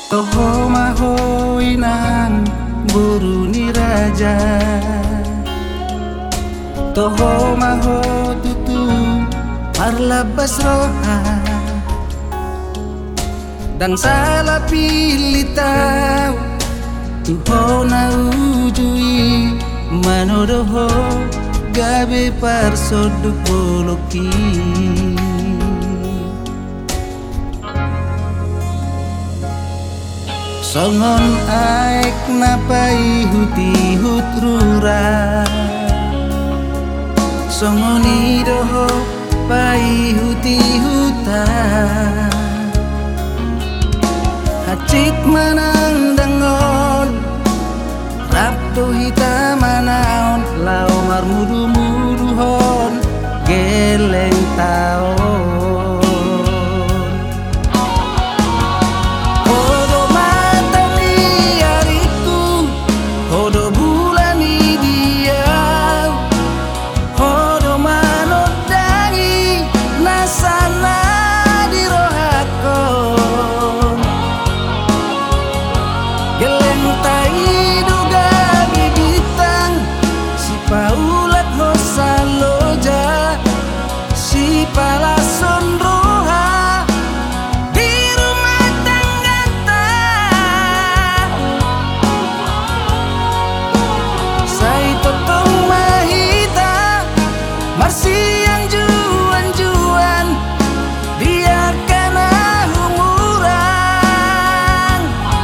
Toho mahoinan buru ni raja, toho maho tutu parlabas roha, dan salah pilih tahu tuho na ujui manodoho gabe parsoduk boloki. Songon aek napai huti hutrura, songoni doho pai huti huta, hacit manang dangon, rapto hita manaon, lau marmudu muduhon, geleng taon. Paulat hosaloja si palason roha di rumah tangga ta, sai totong mahita marsiang juan-juan biarkan humurang.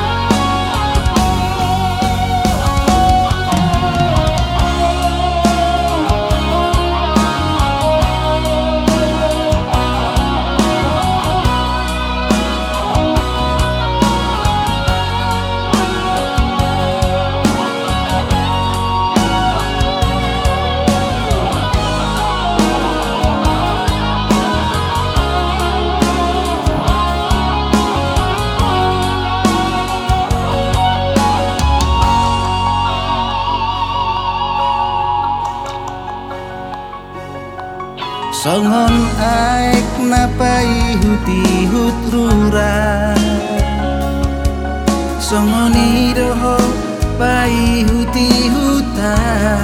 Songon aek napai huti hutrura, songoni doho pai huti huta,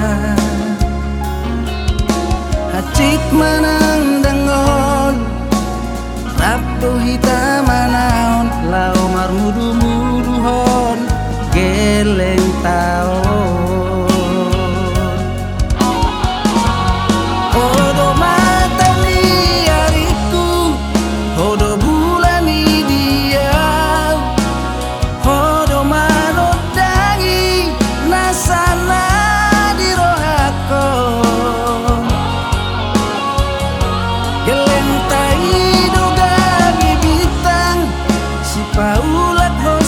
hacit manang dangon, rapto hita manaon, lau marmudu muduhon, geleng taon. Paulat